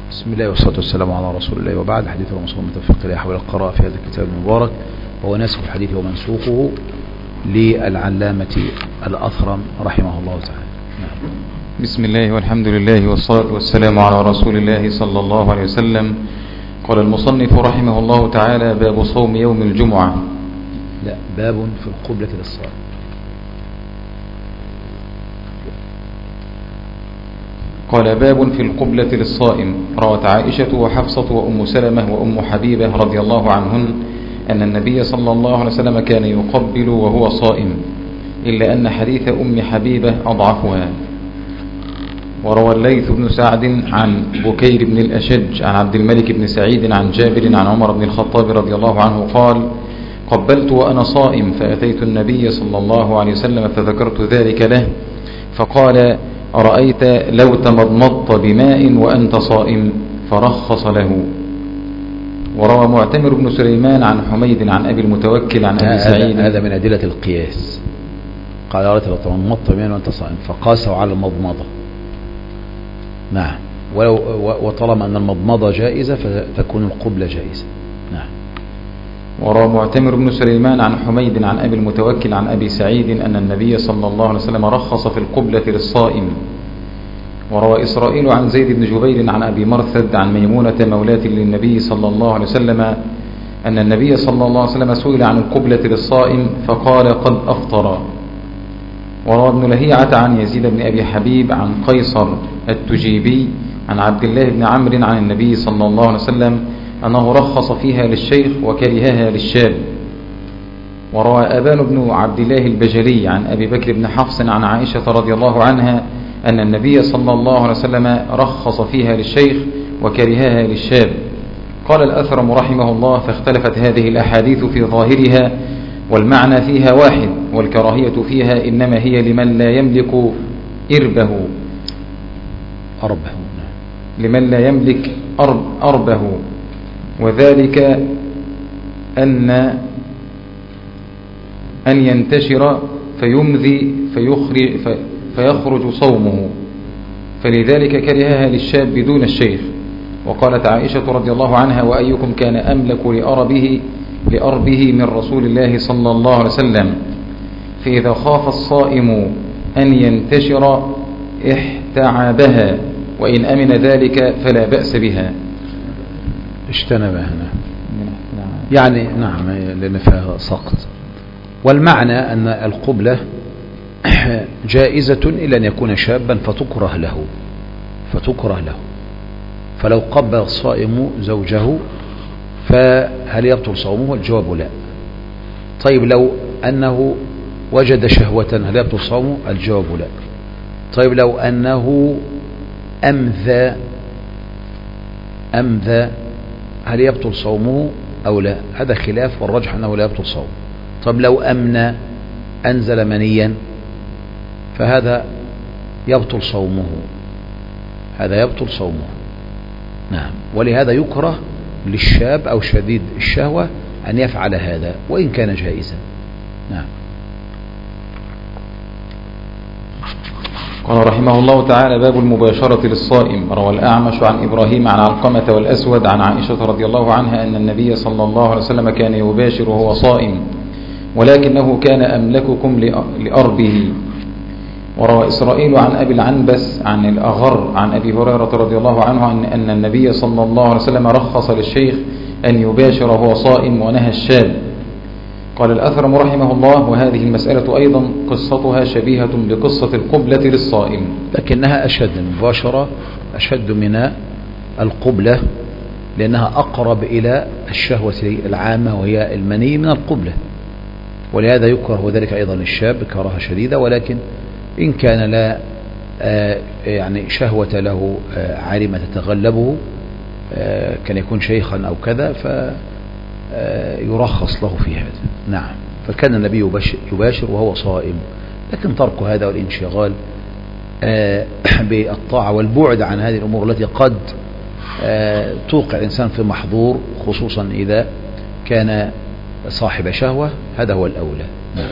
بسم الله والصلاة والسلام على رسول الله، وبعد. حديث المصنف متفق إليه حول القراءة في هذا الكتاب المبارك، وهو ناسخ الحديث ومنسوخه للعلامة الأثرم رحمه الله تعالى. نعم. بسم الله والحمد لله والصلاة والسلام على رسول الله صلى الله عليه وسلم. قال المصنف رحمه الله تعالى: باب صوم يوم الجمعة. لا، باب في القبلة للصائم. قال: باب في القبلة للصائم. روت عائشة وحفصة وأم سلمة وأم حبيبة رضي الله عنهن أن النبي صلى الله عليه وسلم كان يقبل وهو صائم، إلا أن حديث أم حبيبة أضعفها. وروى الليث بن سعد عن بكير بن الأشج عن عبد الملك بن سعيد عن جابر عن عمر بن الخطاب رضي الله عنه قال: قبلت وأنا صائم فأتيت النبي صلى الله عليه وسلم فذكرت ذلك له، فقال: أرأيت لو تمضمضت بماء وأنت صائم؟ فرخص له. وروى معتمر بن سليمان عن حميد عن أبي المتوكل عن أبي سعيد. هذا من أدلة القياس. قال: أرأيت لو تمضمضت بماء وأنت صائم، فقاسوا على المضمضة. نعم. وطالما أن المضمضة جائزة فتكون القبلة جائزة. نعم. وروى معتمر بن سليمان عن حميد عن أبي المتوكل عن أبي سعيد أن النبي صلى الله عليه وسلم رخص في القبلة للصائم. وروى إسرائيل عن زيد بن جبير عن أبي مرثد عن ميمونة مولاة للنبي صلى الله عليه وسلم أن النبي صلى الله عليه وسلم سئل عن القبلة للصائم فقال: قد أفطر. وروى ابن لهيعة عن يزيد بن أبي حبيب عن قيصر التجيبي عن عبد الله بن عمرو عن النبي صلى الله عليه وسلم أنه رخص فيها للشيخ وكرهها للشاب. وروى أبان بن عبد الله البجلي عن أبي بكر بن حفص عن عائشة رضي الله عنها أن النبي صلى الله عليه وسلم رخص فيها للشيخ وكرهها للشاب. قال الأثرم رحمه الله: فاختلفت هذه الأحاديث في ظاهرها، والمعنى فيها واحد، والكراهية فيها إنما هي لمن لا يملك لمن لا يملك أربه، وذلك أن ينتشر فيمذي فيخرج صومه، فلذلك كرهها للشاب دون الشيخ. وقالت عائشة رضي الله عنها: وأيكم كان أملك لأربه من رسول الله صلى الله عليه وسلم، فإذا خاف الصائم أن ينتشر احتعبها، وإن أمن ذلك فلا بأس بها. اجتنبها. يعني نعم، لأن فيها سقط. والمعنى أن القبلة جائزة إلا أن يكون شابا فتكره له. فلو قبل الصائم زوجه فهل يبطل صومه؟ الجواب لا. طيب لو أنه وجد شهوة هل يبطل صومه؟ الجواب لا. طيب لو أنه أمذى هل يبطل صومه أو لا؟ هذا خلاف، والرجح أنه لا يبطل صومه. طيب لو أنزل منيا فهذا يبطل صومه. نعم. ولهذا يكره للشاب أو شديد الشهوة أن يفعل هذا وإن كان جائزا. نعم. قال رحمه الله تعالى: باب المباشرة للصائم. روى الأعمش عن إبراهيم عن علقمة والأسود عن عائشة رضي الله عنها أن النبي صلى الله عليه وسلم كان يباشر وهو صائم، ولكنه كان أملككم لأربه. وروى إسرائيل عن أبي العنبس عن الأغر عن أبي هريرة رضي الله عنه أن النبي صلى الله عليه وسلم رخص للشيخ أن يباشر وهو صائم ونهى الشاب. قال الأثرم رحمه الله: وهذه المسألة أيضا قصتها شبيهة بقصة القبلة للصائم، لكنها أشد. المباشرة أشد من القبلة لأنها أقرب إلى الشهوة العامة وهي المني من القبلة، ولهذا يكره وذلك أيضا للشاب كراهة شديدة. ولكن إن كان لا يعني شهوة له عارمة تتغلبه، كان يكون شيخا أو كذا، فيرخص له في هذا. نعم. فكان النبي يباشر وهو صائم، لكن ترك هذا والانشغال بالطاعة والبعد عن هذه الأمور التي قد توقع الإنسان في محظور، خصوصا إذا كان صاحب شهوة، هذا هو الأولى. نعم.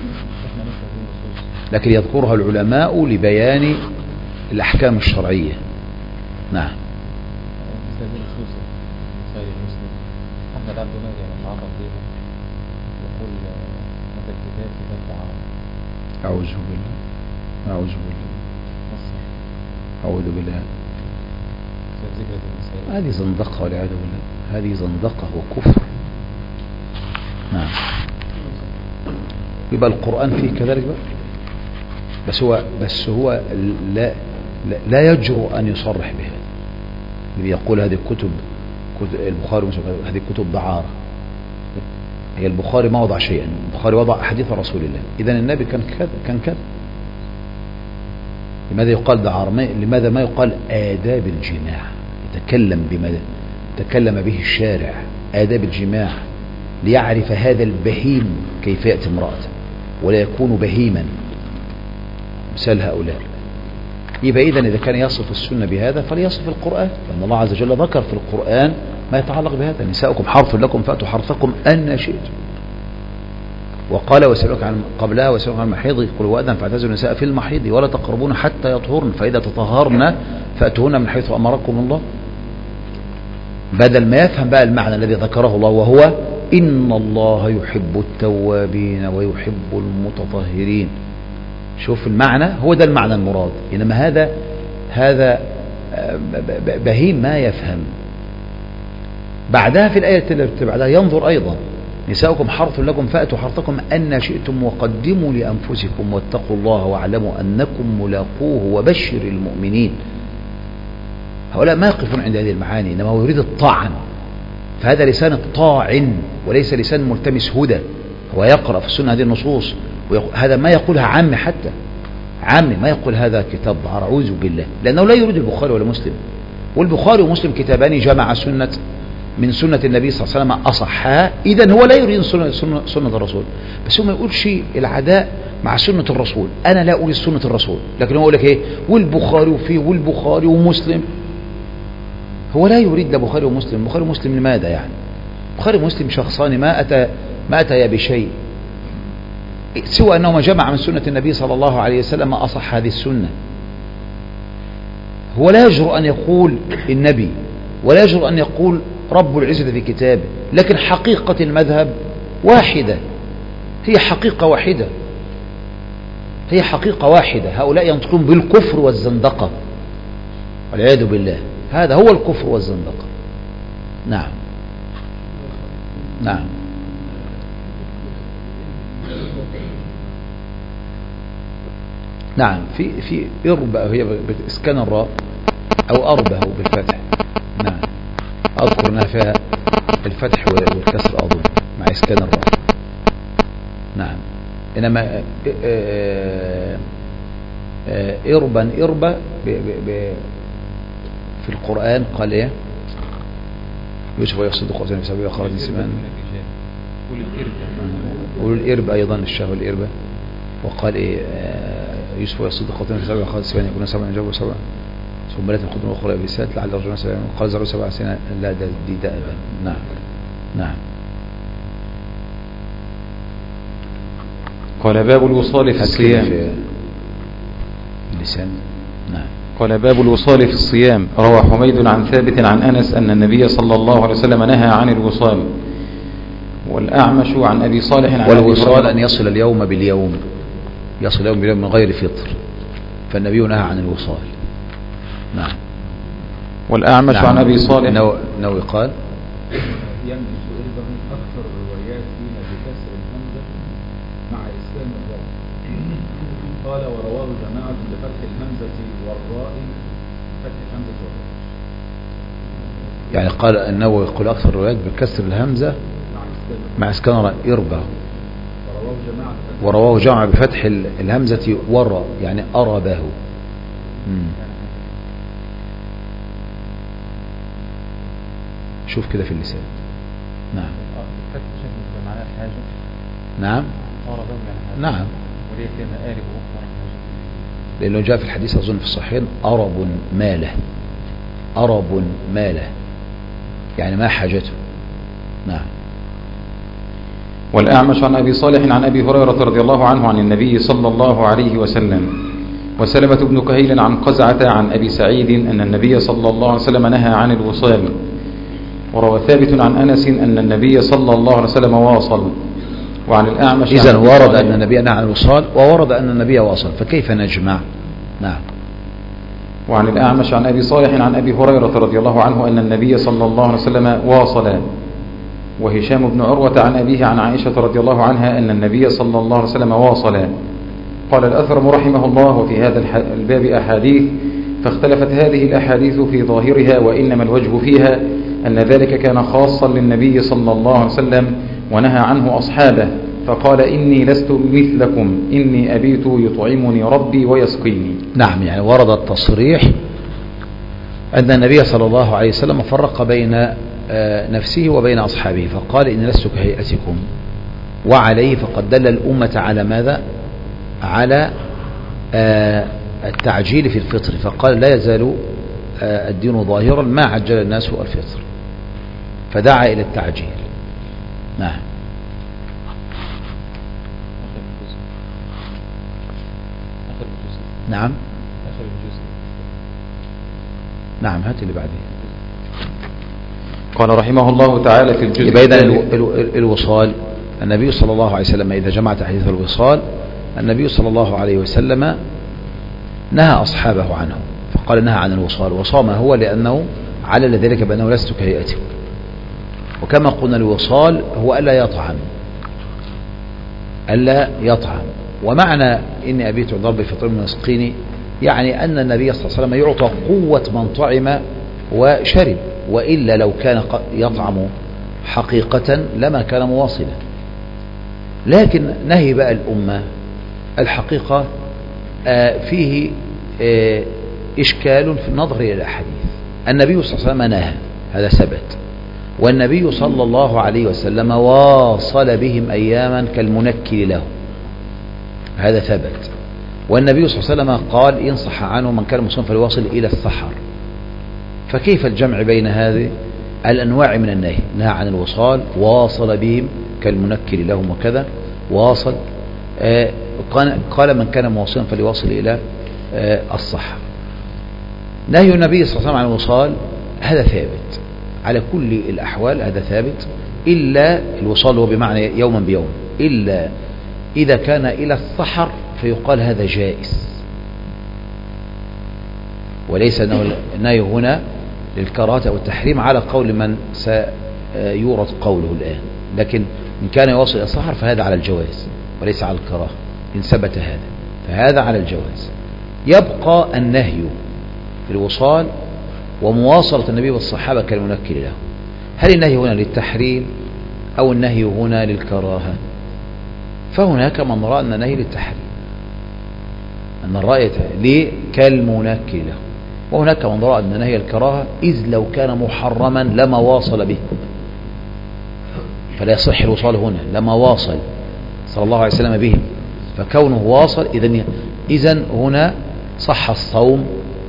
لكن يذكرها العلماء لبيان الأحكام الشرعية. نعم. هذه نصوص صحيح مسلم أحمد عبد المجيد يتعرض بها يقول هذا الكتاب كتاب دعارة. أعوذ بالله أعوذ بالله أعوذ بالله. هذه زندقة والعياذ بالله، هذه زندقة وكفر. نعم. يبقى القرآن فيه كذلك بقى. بس هو لا يجرؤ أن يصرح بها. اللي يقول هذه كتب البخاري ومسلم هذه كتب دعارة. هي البخاري ما وضع شيئا، البخاري وضع أحاديث رسول الله. إذن النبي كان كذا. لماذا يقال دعارة؟ لماذا ما يقال آداب الجماع؟ يتكلم بما تكلم به الشارع، آداب الجماع، ليعرف هذا البهيم كيف يأتي امرأته ولا يكون بهيما مثال هؤلاء. يبقى إذن إذا كان يصف السنة بهذا فليصف القرآن، لأن الله عز وجل ذكر في القرآن ما يتعلق بهذا. نساؤكم حرث لكم فأتوا حرثكم أن شئتم. وقال وسألوك عن قبلها وسألوك عن المحيض قل وأذن فاعتزلوا النساء في المحيض ولا تقربون حتى يطهرن فإذا تطهرن فأتوهن من حيث أمركم الله. بدل ما يفهم بقى المعنى الذي ذكره الله وهو إن الله يحب التوابين ويحب المتطهرين. شوف المعنى، هو ده المعنى المراد. إنما هذا بهيم ما يفهم. بعدها في الآية التي بعدها ينظر أيضا نساؤكم حرث لكم فأتوا حرثكم أن شئتم وقدموا لأنفسكم واتقوا الله واعلموا أنكم ملاقوه وبشر المؤمنين. هؤلاء ما يقفون عند هذه المعاني، إنما هو يريد الطعن. فهذا لسان الطاعن وليس لسان ملتمس هدى. هو يقرأ في السنة هذه النصوص هذا ما يقولها عامي، حتى عامي ما يقول هذا كتاب دعارة، أعوذ بالله، لأنه لا يريد البخاري ولا مسلم. والبخاري ومسلم كتابان جمع من سنة النبي صلى الله عليه وسلم أصحها. إذن هو لا يريد سنة الرسول، بس هو ما يقولش العداء مع سنة الرسول. أنا لا أريد سنة الرسول، لكن هو يقول لك إيه والبخاري وفيه والبخاري ومسلم. هو لا يريد لا بخاري ومسلم. بخاري ومسلم لماذا يعني؟ بخاري ومسلم شخصان ما أتيا بشيء سوى أنهما جمع من سنة النبي صلى الله عليه وسلم أصح هذه السنة. هو لا يجرؤ أن يقول النبي ولا يجرؤ أن يقول رب العزة في كتابه، لكن حقيقة المذهب واحدة، هي حقيقة واحدة، هي حقيقة واحدة. هؤلاء ينطقون بالكفر والزندقة والعياذ بالله. هذا هو الكفر والزندقة. نعم نعم. نعم في إربة هي بإسكان الراء أو أربه بالفتح. نعم أذكر أنها فيها الفتح والكسر أظن مع إسكان الراء. نعم. إنما إربة في القرآن قال إيه يوسف ويصدق وزن بسبب أخراج سمان والإربة أيضا الشهوة الإربة. وقال إيه يوسف ويصدق وزن بسبب أخراج سمان يكون سبعا جابوا سبعا ثم لا تأخذون أخرى بسات لعل رجلنا سبعا قال زروا 7 سنين لا دي دائما. نعم نعم. قال باب الوصال في الصيام. اللسان. نعم. قال باب الوصال في الصيام. روى حميد عن ثابت عن أنس أن النبي صلى الله عليه وسلم نهى عن الوصال. والأعمش عن أبي صالح عن والوصال أن يصل اليوم باليوم، يصل اليوم باليوم من غير فطر، فالنبي نهى عن الوصال. نعم. والأعمش نعم. عن أبي صالح نووي قال يملك أيضا أكثر الروايات فيما بكسر الهمزة مع إسكان الراء. قال ورواه جماعة بفتح الهمزة والراء فتح الهمزة والراء. يعني قال النووي يقول أكثر الروايات بكسر الهمزة مع إسكان الراء إربة. ورواه جماعة بفتح الهمزة والراء يعني أربه. شوف كده في اللسان. نعم نعم نعم. لأنه جاء في الحديث أظن في الصحيحين أرب ماله، أرب ماله يعني ما حاجته. نعم. والأعمش عن أبي صالح عن أبي هريرة رضي الله عنه عن النبي صلى الله عليه وسلم وسلمة بن كهيل عن قزعة عن أبي سعيد أن النبي صلى الله عليه وسلم نهى عن الوصال. وروى ثابت عن أنس أن النبي صلى الله عليه وسلم واصل. وعن الأعمش إذن ورد أن النبي نهى عن الوصال وورد أن النبي واصل، فكيف نجمع؟ نعم. وعن الأعمش عن أبي صالح عن أبي هريرة رضي الله عنه أن النبي صلى الله عليه وسلم واصل. وهشام بن عروة عن أبيه عن عائشة رضي الله عنها أن النبي صلى الله عليه وسلم واصل. قال الأثرم رحمه الله: وفي هذا الباب أحاديث، فاختلفت هذه الأحاديث في ظاهرها، وإنما الوجه فيها أن ذلك كان خاصا للنبي صلى الله عليه وسلم ونهى عنه أصحابه، فقال: إني لست مثلكم، إني أبيت يطعمني ربي ويسقيني. نعم، يعني ورد التصريح أن النبي صلى الله عليه وسلم فرق بين نفسه وبين أصحابه، فقال: إني لست كهيئتكم. وعليه فقد دل الأمة على ماذا؟ على التعجيل في الفطر، فقال: لا يزال الدين ظاهرا ما عجل الناس الفطر، فدعا إلى التعجيل. نعم. نعم نعم، هات اللي بعدين. قال رحمه الله تعالى في الجزء يبقى إذن الوصال، النبي صلى الله عليه وسلم إذا جمعت حديث الوصال، النبي صلى الله عليه وسلم نهى أصحابه عنه، فقال: نهى عن الوصال وصام هو لأنه علل ذلك بأنه لست كهيئتكم. وكما قلنا الوصال هو ألا يطعم. ومعنى إني أبيت عند ربي فطر من يسقيني، يعني أن النبي صلى الله عليه وسلم يعطى قوة من طعم وشرب، وإلا لو كان يطعم حقيقة لما كان مواصلا. لكن نهي بقى الأمة الحقيقة فيه إشكال في النظر إلى الأحاديث. النبي صلى الله عليه وسلم نهى، هذا ثبت، والنبي صلى الله عليه وسلم واصل بهم أياما كالمنكر له، هذا ثبت. والنبي صلى الله عليه وسلم قال: إن صح عنه من كان مصوما فليواصل إلى السحر. فكيف الجمع بين هذه الأنواع من النهي؟ نهى عن الوصال، واصل بهم كالمنكر لهم وكذا، واصل قال من كان مواصلا فليواصل إلى السحر. نهي النبي صلى الله عليه وسلم عن الوصال هذا ثابت على كل الأحوال، هذا ثابت، إلا الوصال هو بمعنى يوما بيوم، إلا إذا كان إلى السحر فيقال هذا جائز، وليس النهي هنا للكراهة أو التحريم على قول من سيورد قوله الآن. لكن إن كان يواصل إلى السحر فهذا على الجواز وليس على الكراهة، إن ثبت هذا فهذا على الجواز. يبقى النهي في الوصال ومواصلة النبي والصحابة كالمنكر له. هل النهي هنا للتحريم أو النهي هنا للكراهة؟ فهناك من رأى أن النهي للتحريم، أن الرأي ليه كالمنكر له، وهناك من رأى أن النهي الكراهة، إذ لو كان محرما لما واصل به، فلا يصح الوصال هنا، لما واصل صلى الله عليه وسلم بهم، فكونه واصل إذن هنا صح الصوم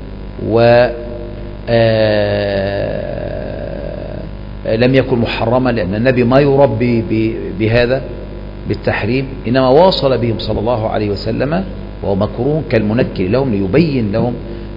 لم يكن محرما، لأن النبي ما يربي بهذا بالتحريم، إنما واصل بهم صلى الله عليه وسلم وهو مكروه كالمنكر لهم ليبين لهم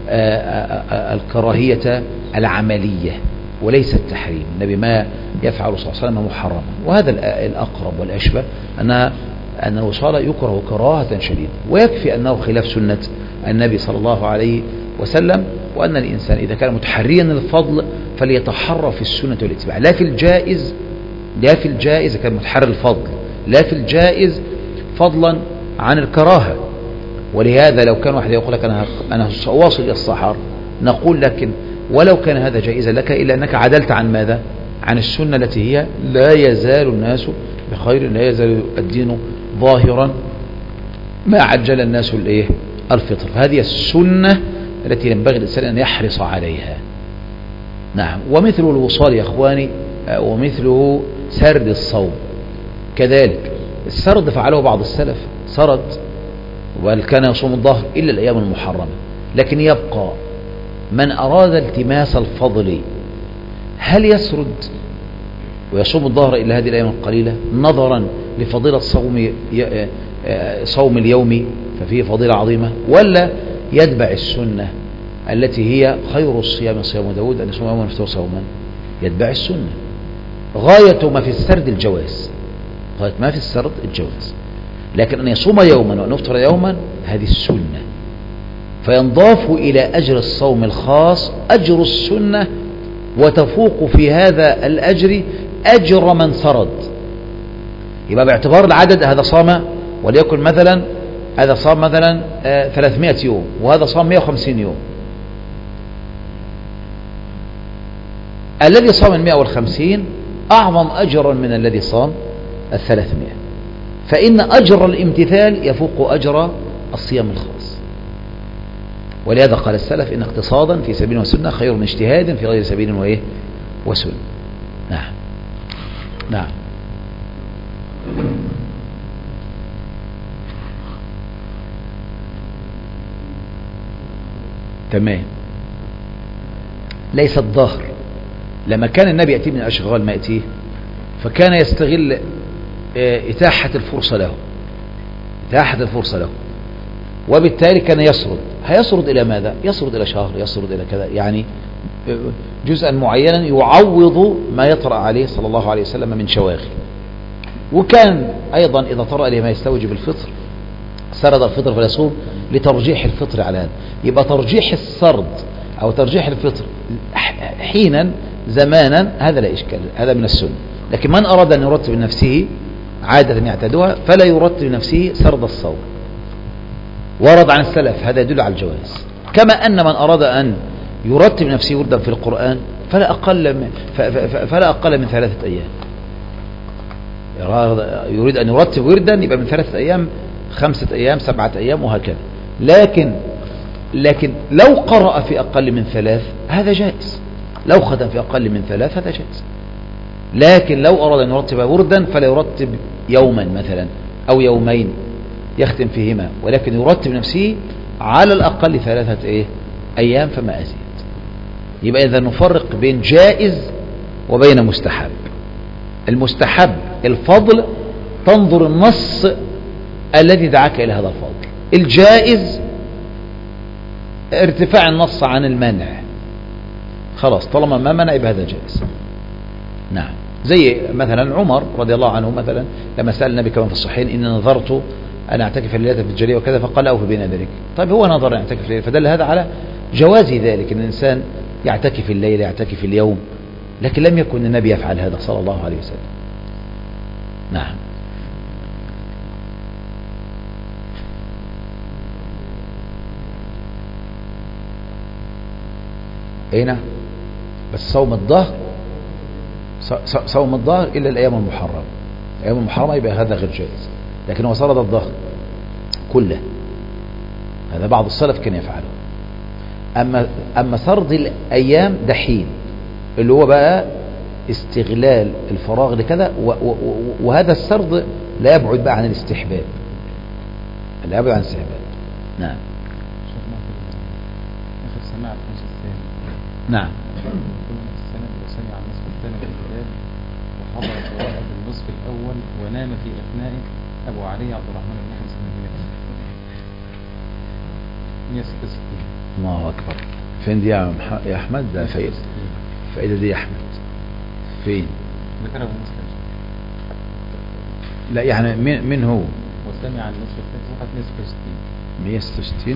الكراهية العملية وليس التحريم. النبي ما يفعل صلى الله عليه وسلم محرما، وهذا الأقرب والأشبه أن الوصال يكره كراهة شديدة، ويكفي أنه خلاف سنة النبي صلى الله عليه وسلم، وأن الإنسان إذا كان متحريا الفضل فليتحرى في السنة والاتباع، لا في الجائز كان متحرى الفضل، لا في الجائز فضلا عن الكراهة. ولهذا لو كان واحد يقول لك أنا سأواصل إلى السحر، نقول لكن ولو كان هذا جائزا لك إلا أنك عدلت عن ماذا؟ عن السنة التي هي لا يزال الناس بخير، لا يزال الدين ظاهرا ما عجل الناس الفطر. هذه السنة التي ينبغي الإنسان أن يحرص عليها. نعم. ومثل الوصال يا أخواني ومثله سرد الصوم كذلك. السرد فعله بعض السلف، سرد وقال كان يصوم الظهر إلا الأيام المحرمة، لكن يبقى من أراد التماس الفضل هل يسرد ويصوم الظهر إلا هذه الأيام القليلة نظرا لفضيلة صوم اليوم ففيه فضيلة عظيمة، ولا يتبع السنة التي هي خير الصيام صيام داود أن يصوم يوما ويفطر صوما، يتبع السنة. غاية ما في السرد الجواز، غاية ما في السرد الجواز، لكن أن يصوم يوما وأن يفطر يوما هذه السنة، فينضاف إلى أجر الصوم الخاص أجر السنة، وتفوق في هذا الأجر أجر من سرد. يبقى باعتبار العدد هذا صام وليكن مثلا هذا صام مثلا 300 يوم وهذا صام 150 يوم، الذي صام 150 أعظم أجرا من الذي صام 300، فإن أجر الامتثال يفوق أجر الصيام الخاص. ولهذا قال السلف إن اقتصادا في سبيل وسنة خير من اجتهاد في غير سبيل وإيه وسنة. نعم نعم. تمام. ليس الظهر لما كان النبي يأتي من الأشغال ما يأتيه، فكان يستغل إتاحة الفرصة له، إتاحة الفرصة له، وبالتالي كان يسرد. هيسرد إلى ماذا؟ يسرد إلى شهر، يسرد إلى كذا، يعني جزءا معينا يعوض ما يطرأ عليه صلى الله عليه وسلم من شواغل. وكان أيضا إذا طرأ عليه ما يستوجب الفطر سرد الفطر فليصوم لترجيح الفطر على هذا. يبقى ترجيح السرد أو ترجيح الفطر حينا زمانا هذا لا إشكال، هذا من السنة. لكن من أراد أن يرتب لنفسه عادة يعتادها فلا يرتب لنفسه سرد الصوم. ورد عن السلف هذا يدل على الجواز. كما أن من أراد أن يرتب نفسه وردا في القرآن فلا أقل من 3 أيام. يريد أن يرتب وردا يبقى من 3 أيام 5 أيام 7 أيام وهكذا. لكن لو قرأ في أقل من 3 هذا جائز، لو ختم في أقل من 3 هذا جائز. لكن لو أراد أن يرتب وردا فلا يرتب يوما مثلا أو يومين يختم فيهما، ولكن يرتب نفسه على الأقل 3 أيام فما أزيد. يبقى إذا نفرق بين جائز وبين مستحب. المستحب الفضل تنظر النص الذي دعاك إلى هذا الفضل. الجائز ارتفاع النص عن المنع، خلاص طالما ما منع يبقى هذا جائز. نعم. زي مثلا عمر رضي الله عنه مثلا لما سأل النبي كما في الصحيحين إن نظرت أن أعتكف الليلة في الجلية وكذا فقال أوفي بين ذلك. طيب هو نظر أن يعتكف الليلة فدل هذا على جواز ذلك، أن الإنسان يعتكف الليلة يعتكف اليوم، لكن لم يكن النبي يفعل هذا صلى الله عليه وسلم. نعم. نعم. بس صوم الظهر إلا الأيام المحرمة، الأيام المحرمة يبقى هذا غير جائز، لكن هو سرد الظهر كله، هذا بعض السلف كان يفعله. أما سرد الأيام دحين اللي هو بقى استغلال الفراغ لكذا، وهذا السرد لا يبعد بقى عن الاستحباب، لا يبعد عن الاستحباب. نعم. آخر سماع الخمس الثاني. نعم. السند وسمع النصف الثاني من الكتاب وحضر قراءة النصف الأول ونام في أثنائه أبو علي عبد الرحمن بن محمد بن 166. الله أكبر. فين دي يا أحمد؟ ده فائدة دي يا أحمد فين؟ ذكره المسلم. لا يعني من هو؟ وسمع النصف الثاني صفحة 166. 166.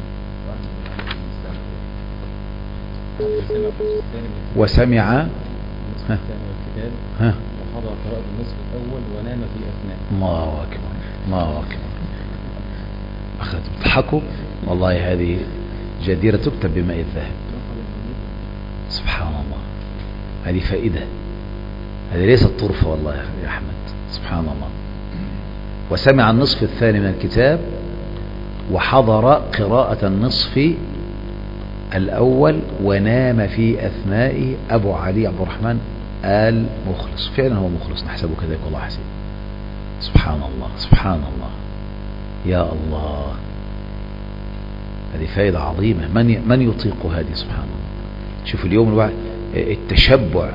وسمع النصف الثاني والكتاب وحضر قراءة النصف الأول ونام في أثنائه. الله أكبر الله أكبر. أخذت بتضحكوا والله، هذه جديرة تكتب بماء الذهب. سبحان الله، هذه فائدة، هذه ليست طرفة والله يا أحمد. سبحان الله. وسمع النصف الثاني من الكتاب وحضر قراءة النصف الأول ونام في أثنائه أبو علي عبد الرحمن آل مخلص. فعلا هو مخلص، نحسبه كذلك والله حسين. سبحان الله سبحان الله يا الله، هذه فائدة عظيمة. من يطيق هذه؟ سبحان الله. شوف اليوم الواحد التشبع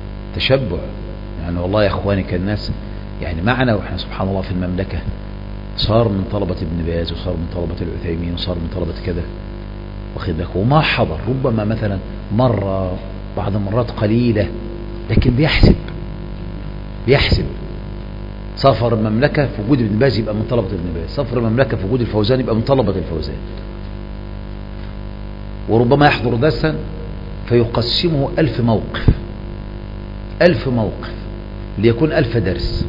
يعني والله يا أخواني كالناس يعني معنا وإحنا سبحان الله في المملكة صار من طلبة ابن باز وصار من طلبة العثيمين وصار من طلبة كذا، واخد بالك، وما حضر، ربما مثلا مرة بعض المرات قليلة، لكن بيحسب سفر المملكة في وجود ابن باز يبقى من طلبة ابن باز، سفر المملكة في وجود الفوزان يبقى من طلبة الفوزان. وربما يحضر درسا فيقسمه 1000 موقف، 1000 موقف ليكون 1000 درس،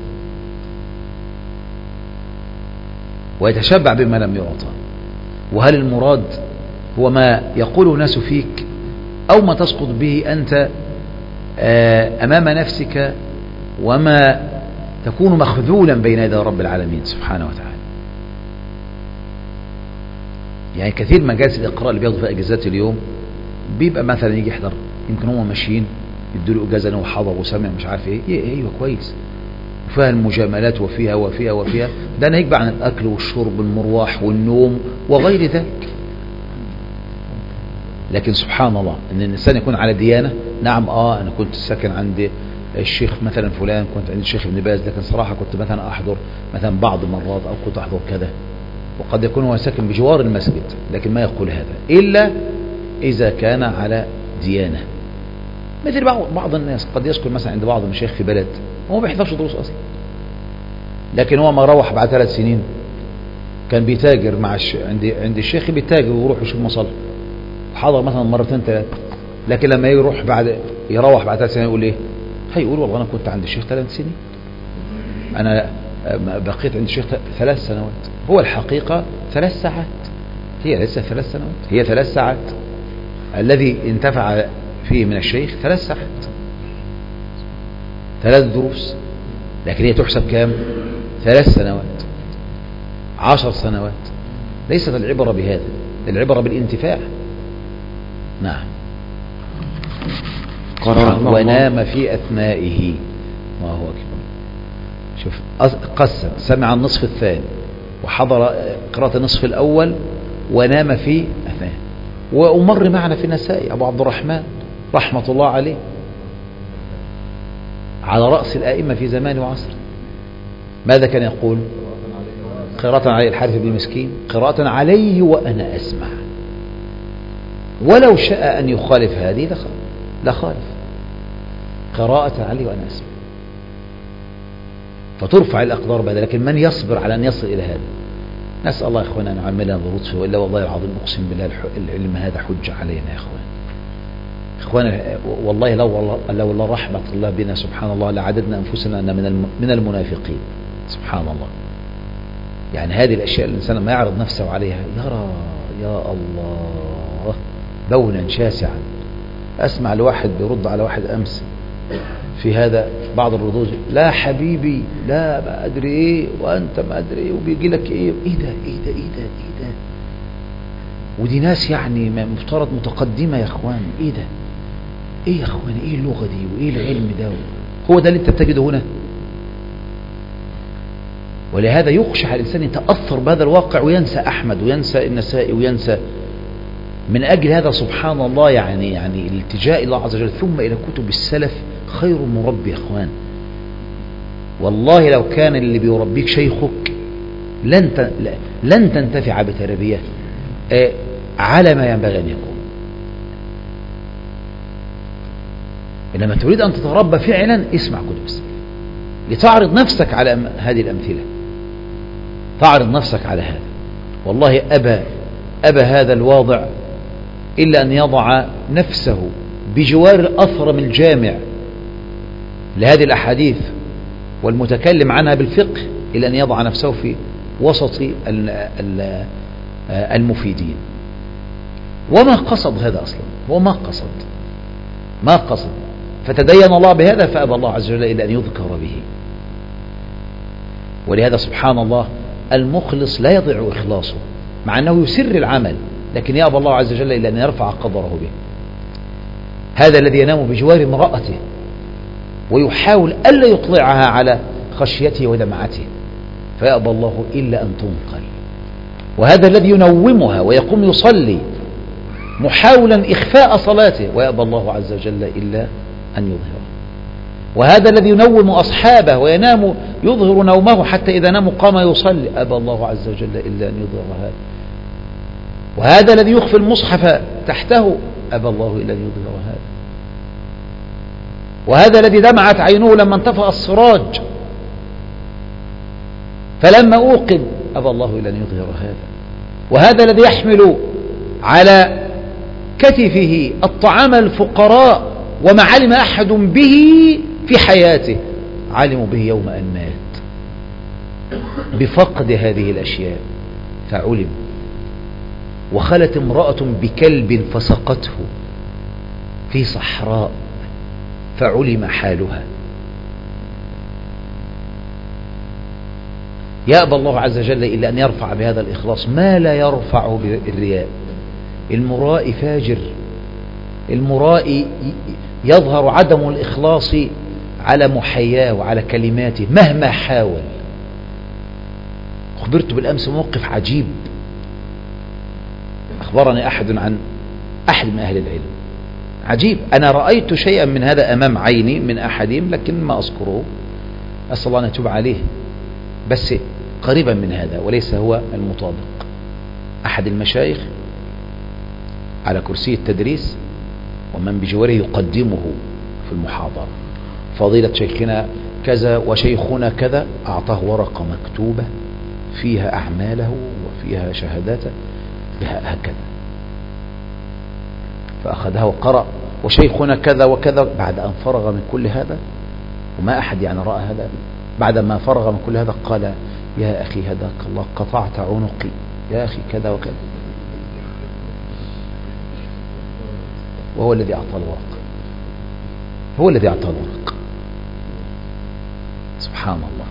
ويتشبع بما لم يعطى. وهل المراد هو ما يقول الناس فيك أو ما تسقط به أنت أمام نفسك وما تكون مخذولا بين يدي رب العالمين سبحانه وتعالى؟ يعني كثير من مجالس الإقراء اللي بياخدوا في أجازات اليوم بيبقى مثلا يجي يحضر، يمكن هم ماشيين يدوا له إجازة أنه حضر وسمع مش عارف إيه، أيوه كويس، وفيها المجاملات وفيها ده ناهيك عن الأكل والشرب المرواح والنوم وغير ذلك. لكن سبحان الله ان الانسان يكون على ديانة. نعم انا كنت ساكن عند الشيخ مثلا فلان، كنت عند الشيخ ابن باز، لكن صراحة كنت مثلا احضر مثلا بعض مرات او كنت احضر كذا، وقد يكون هو ساكن بجوار المسجد، لكن ما يقول هذا الا اذا كان على ديانة. مثل بعض الناس قد يسكن مثلا عند بعض المشايخ في بلد هو ما بيحضرش دروس اصلا، لكن هو ما روح بعد 3 سنين كان بيتاجر مع عند الشيخ، بيتاجر ويروح يشوف مصلى، حضر مثلا 2 3 مرات، لكن لما يروح يروح بعد 3 سنين يقول ايه؟ هيقول والله انا كنت عند الشيخ 3 سنين، انا بقيت عند الشيخ 3 سنوات. هو الحقيقة 3 ساعات، هي ليست 3 سنوات، هي 3 ساعات. الذي انتفع فيه من الشيخ 3 ساعات، 3 دروس، لكن هي تحسب كام؟ 3 سنوات، 10 سنوات. ليست العبرة بهذا، العبرة بالانتفاع. نعم. ونام في أثنائه، ما هو أكبر. شوف قسم، سمع النصف الثاني وحضر قراءة النصف الأول ونام في أثنائه. وأمر معنا في النسائي أبو عبد الرحمن رحمة الله عليه، على رأس الآئمة في زمان وعصر، ماذا كان يقول؟ قراءة عليه الحارث بن مسكين، قراءة عليه وأنا أسمع، ولو شاء أن يخالف هذه لخالف، قراءة عليه وأنا أسمع، فترفع الأقدار بهذا. لكن من يصبر على أن يصل إلى هذا؟ نسأل الله يا إخوانا أن يعملنا بلطفه، وإلا والله العظيم أقسم بالله العلم هذا حجة علينا يا إخوانا. والله لو رحمة الله بنا سبحان الله لعددنا أنفسنا أن من المنافقين سبحان الله. يعني هذه الأشياء الإنسان ما يعرض نفسه عليها يرى يا الله بونا شاسعا. أسمع لواحد بيرد على واحد أمس في هذا بعض الردود، لا حبيبي لا ما أدري إيه وأنت ما أدري إيه وبيجي لك إيه، إيه ده ودي ناس يعني مفترض متقدمة يا إخوان، إيه ده إيه يا إخوان، إيه اللغة دي وإيه العلم ده؟ هو ده اللي أنت بتجده هنا؟ ولهذا يخشى الإنسان يتأثر بهذا الواقع وينسى أحمد وينسى النسائي وينسى. من أجل هذا سبحان الله يعني الالتجاء إلى الله عز وجل ثم إلى كتب السلف خير مربي يا إخوان. والله لو كان اللي بيربيك شيخك لن تنتفع بتربية على ما ينبغي أن يكون. إنما تريد أن تتربى فعلا اسمع كتب السلف لتعرض نفسك على هذه الأمثلة، تعرض نفسك على هذا. والله أبى هذا الواضع إلا أن يضع نفسه بجوار الأثرم الجامع لهذه الأحاديث والمتكلم عنها بالفقه، إلا أن يضع نفسه في وسط المفيدين. وما قصد هذا أصلا، هو ما قصد فتدين الله بهذا فأبى الله عز وجل إلا أن يذكر به. ولهذا سبحان الله المخلص لا يضيع إخلاصه مع أنه يسر العمل، لكن يأبى الله عز وجل إلا أن يرفع قدره به. هذا الذي ينام بجوار امرأته ويحاول ألا يطلعها على خشيته ودمعته فيأبى الله إلا أن تنقل. وهذا الذي ينومها ويقوم يصلي محاولا إخفاء صلاته ويأبى الله عز وجل إلا أن يظهره. وهذا الذي ينوم أصحابه وينام يظهر نومه حتى إذا نام قام يصلي، أبى الله عز وجل إلا أن يظهر هذا. وهذا الذي يخفي المصحف تحته، أبى الله إلا أن يظهر هذا. وهذا الذي دمعت عينه لما انطفأ السراج فلما أوقد، أبى الله إلا أن يظهر هذا. وهذا الذي يحمل على كتفه الطعام الفقراء وما علم أحد به في حياته، علموا به يوم أن مات بفقد هذه الأشياء فعلم. وخلت امرأة بكلب فسقته في صحراء فعلم حالها. يأبى الله عز وجل إلا أن يرفع بهذا الإخلاص ما لا يرفع بالرياء. المراء فاجر، المراء يظهر عدم الإخلاص على محياه وعلى كلماته مهما حاول. أخبرت بالأمس موقف عجيب، أخبرني أحد عن أحد من أهل العلم عجيب. أنا رأيت شيئا من هذا أمام عيني من أحدهم لكن ما أذكره، أسأل الله أن يتوب عليه، بس قريبا من هذا وليس هو المطابق. أحد المشايخ على كرسي التدريس ومن بجواره يقدمه في المحاضرة، فضيلة شيخنا كذا وشيخنا كذا، أعطاه ورقة مكتوبة فيها أعماله وفيها شهاداته بها هكذا، فأخذها وقرأ وشيخنا كذا وكذا. بعد أن فرغ من كل هذا، وما أحد يعني رأى هذا، بعد ما فرغ من كل هذا قال: يا أخي هداك الله، قطعت عنقي يا أخي كذا وكذا. وهو الذي أعطى الورق، هو الذي أعطى الورق. سبحان الله.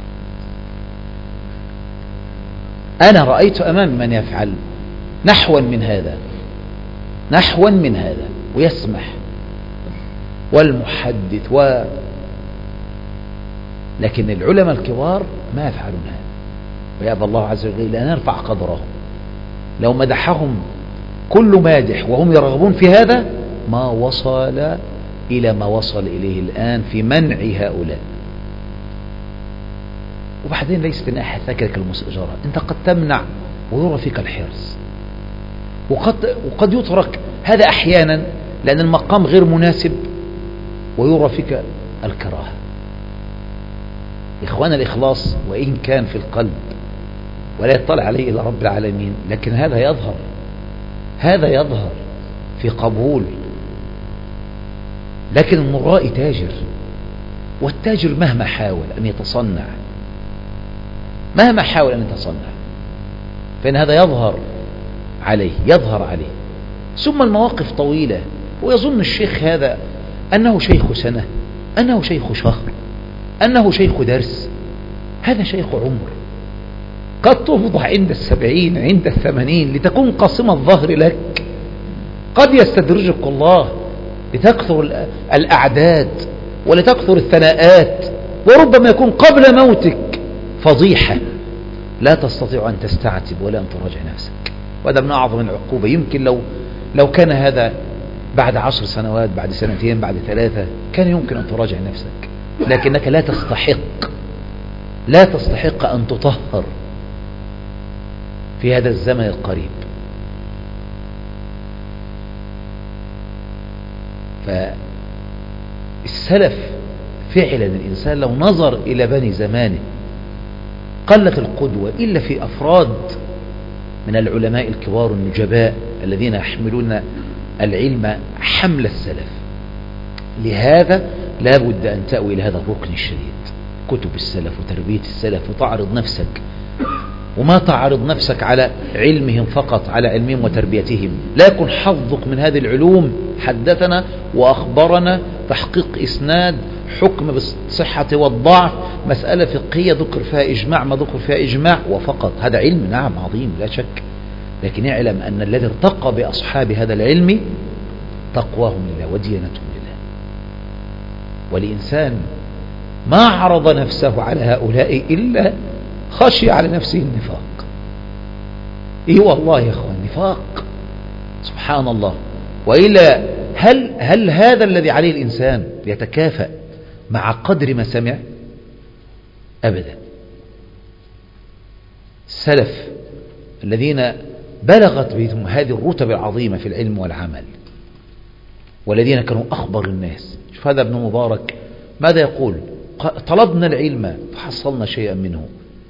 أنا رأيت أمام من يفعل نحوا من هذا، نحوا من هذا ويسمح، والمحدث لكن العلماء الكبار ما يفعلون هذا، ويأبى الله عز وجل أن يرفع قدرهم. لو مدحهم كل مادح وهم يرغبون في هذا ما وصل إلى ما وصل إليه الآن في منع هؤلاء. وبعدين ليست الناحية ثكلك المستأجرة، أنت قد تمنع ويرى فيك الحرص، وقد يترك هذا أحيانا لأن المقام غير مناسب ويرى فيك الكراهة. إخوان الإخلاص وإن كان في القلب ولا يطلع عليه إلا رب العالمين، لكن هذا يظهر في قبول. لكن المراء تاجر، والتاجر مهما حاول أن يتصنع، مهما حاول أن يتصنع، فإن هذا يظهر عليه. ثم المواقف طويلة، ويظن الشيخ هذا أنه شيخ سنة، أنه شيخ شهر، أنه شيخ درس. هذا شيخ عمر، قد تفضح عند 70 عند 80 لتكون قاصمة الظهر لك. قد يستدرجك الله لتكثر الأعداد ولتكثر الثناءات، وربما يكون قبل موتك فضيحة لا تستطيع أن تستعتب ولا أن تراجع نفسك. وهذا من أعظم العقوبة. يمكن لو كان هذا بعد 10 سنوات، بعد 2 بعد 3 كان يمكن أن تراجع نفسك، لكنك لا تستحق أن تطهر في هذا الزمن القريب. فالسلف فعلا الإنسان لو نظر إلى بني زمانه قلت القدوة إلا في أفراد من العلماء الكبار النجباء الذين يحملون العلم حمل السلف. لهذا لا بد أن تأوي إلى هذا الركن الشديد، كتب السلف وتربية السلف، وتعرض نفسك، وما تعرض نفسك على علمهم فقط، على علمهم وتربيتهم. لا يكن حظك من هذه العلوم حدثنا وأخبرنا، تحقيق إسناد، حكم بالصحة والضعف، مسألة فقهية ذكر فيها إجماع ما ذكر فيها إجماع وفقط. هذا علم نعم عظيم لا شك، لكن اعلم أن الذي ارتقى بأصحاب هذا العلم تقواهم لله وديانتهم لله. والإنسان ما عرض نفسه على هؤلاء إلا خشي على نفسه النفاق. إيه والله يا أخوان نفاق، سبحان الله. وإلا هل هذا الذي عليه الإنسان يتكافأ مع قدر ما سمع أبدا. السلف الذين بلغت بهم هذه الرتب العظيمة في العلم والعمل، والذين كانوا أخبر الناس. شوف هذا ابن مبارك ماذا يقول؟ طلبنا العلم فحصلنا شيئا منه،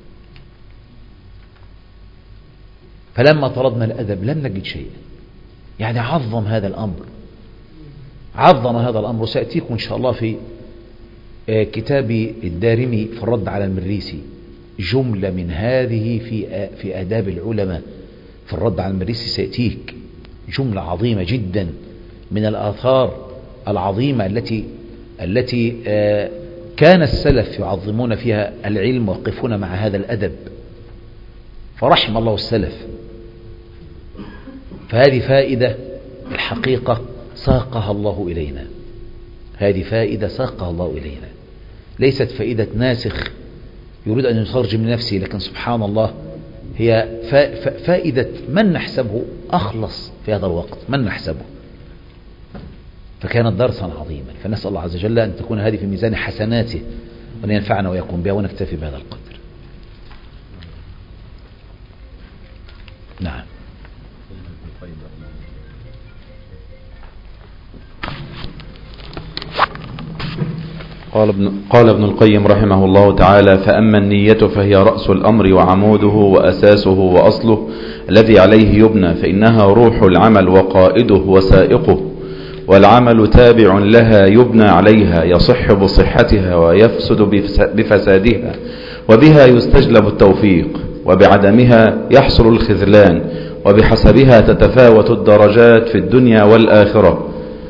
فلما طلبنا الأدب لم نجد شيئا. يعني عظم هذا الأمر، عظم هذا الأمر. سأتيكم إن شاء الله في كتاب الدارمي في الرد على المريسي جملة من هذه في آداب العلماء. في الرد على المريسي سيأتيك جملة عظيمة جدا من الآثار العظيمة التي كان السلف يعظمون فيها العلم ويقفون مع هذا الأدب، فرحم الله السلف. فهذه فائدة الحقيقة ساقها الله إلينا، هذه فائدة ساقها الله إلينا، ليست فائدة ناسخ يريد أن يترجم لنفسه، لكن سبحان الله هي فائدة من نحسبه أخلص في هذا الوقت، من نحسبه. فكانت درسا عظيما، فنسأل الله عز وجل أن تكون هذه في ميزان حسناته وأن ينفعنا ويقوم بها، ونكتفي بهذا القدر. نعم. قال ابن القيم رحمه الله تعالى: فأما النية فهي رأس الأمر وعموده وأساسه وأصله الذي عليه يبنى، فإنها روح العمل وقائده وسائقه، والعمل تابع لها يبنى عليها، يصح بصحتها ويفسد بفسادها، وبها يستجلب التوفيق، وبعدمها يحصل الخذلان، وبحسبها تتفاوت الدرجات في الدنيا والآخرة.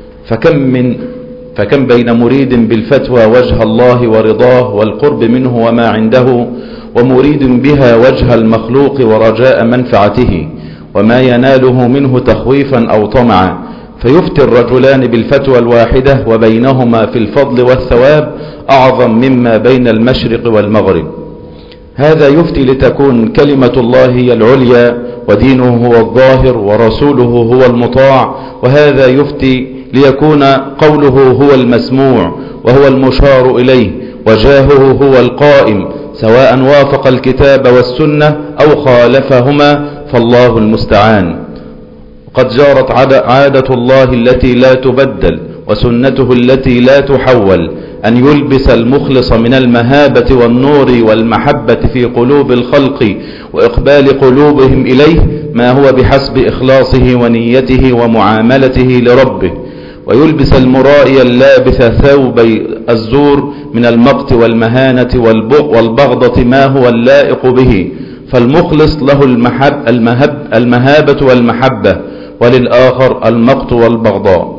فكم بين مريد بالفتوى وجه الله ورضاه والقرب منه وما عنده، ومريد بها وجه المخلوق ورجاء منفعته وما يناله منه تخويفا أو طمعا، فيفتي الرجلان بالفتوى الواحدة وبينهما في الفضل والثواب أعظم مما بين المشرق والمغرب. هذا يفتي لتكون كلمة الله هي العليا ودينه هو الظاهر ورسوله هو المطاع، وهذا يفتي ليكون قوله هو المسموع وهو المشار إليه، وجاهه هو القائم، سواء وافق الكتاب والسنة أو خالفهما، فالله المستعان. قد جارت عادة الله التي لا تبدل وسنته التي لا تحول أن يلبس المخلص من المهابة والنور والمحبة في قلوب الخلق وإقبال قلوبهم إليه ما هو بحسب إخلاصه ونيته ومعاملته لربه، ويلبس المرائي اللابث ثوب الزور من المقت والمهانة والبغضة ما هو اللائق به، فالمخلص له المهابة والمحبة، وللآخر المقت والبغضاء.